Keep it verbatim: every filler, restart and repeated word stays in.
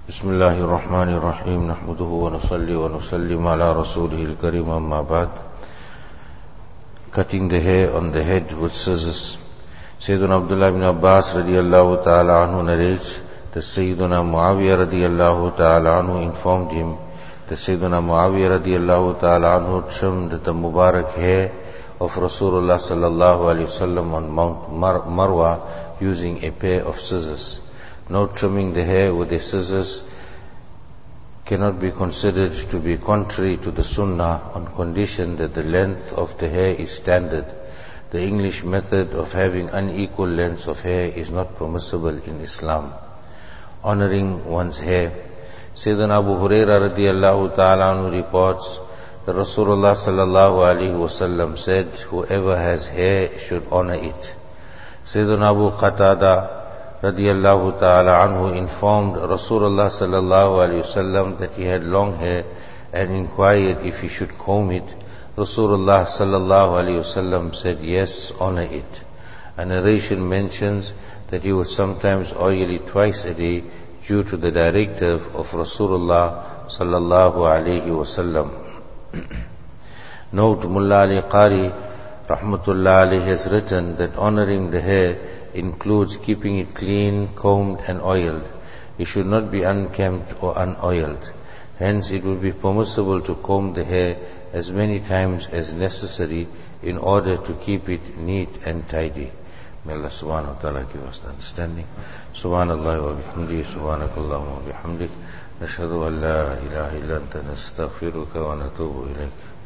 بسم الله الرحمن الرحيم نحمده ونصلي ونسلم على رسوله الكريم أما بعد. Cutting the hair on the head with scissors. Sayyiduna Abdullah ibn Abbas radiyallahu ta'ala anhu narrates that Sayyiduna Muawiyah radiyallahu ta'ala anhu informed him that Sayyiduna Muawiyah radiyallahu ta'ala anhu trimmed the Mubarak hair of Rasulullah sallallahu alayhi wasallam on Mount Mar- Marwa using a pair of scissors. No trimming the hair with the scissors cannot be considered to be contrary to the Sunnah on condition that the length of the hair is standard. The English method of having unequal lengths of hair is not permissible in Islam. Honoring one's hair. Sayyidina Abu Hurairah radiyallahu ta'ala anhu reports that Rasulullah sallallahu alayhi wasallam said, whoever has hair should honor it. Sayyidina Abu Qatada radiyallahu ta'ala anhu informed Rasulullah sallallahu alayhi wasallam that he had long hair and inquired if he should comb it. Rasulullah sallallahu alayhi wasallam said, yes, honor it. A narration mentions that he would sometimes oil it twice a day due to the directive of Rasulullah sallallahu alayhi wasallam. Note, Mullah Ali Qari rahmatullah alayhi has written that honoring the hair includes keeping it clean, combed and oiled. It should not be unkempt or unoiled. Hence it would be permissible to comb the hair as many times as necessary in order to keep it neat and tidy. May Allah subhanahu wa ta'ala give us the understanding. Subhanallah wa bihamdihi, subhanakallahumma wa bihamdik. Nashhadu an la ilaha illa anta nastaghfiruka wa natubu ilayk.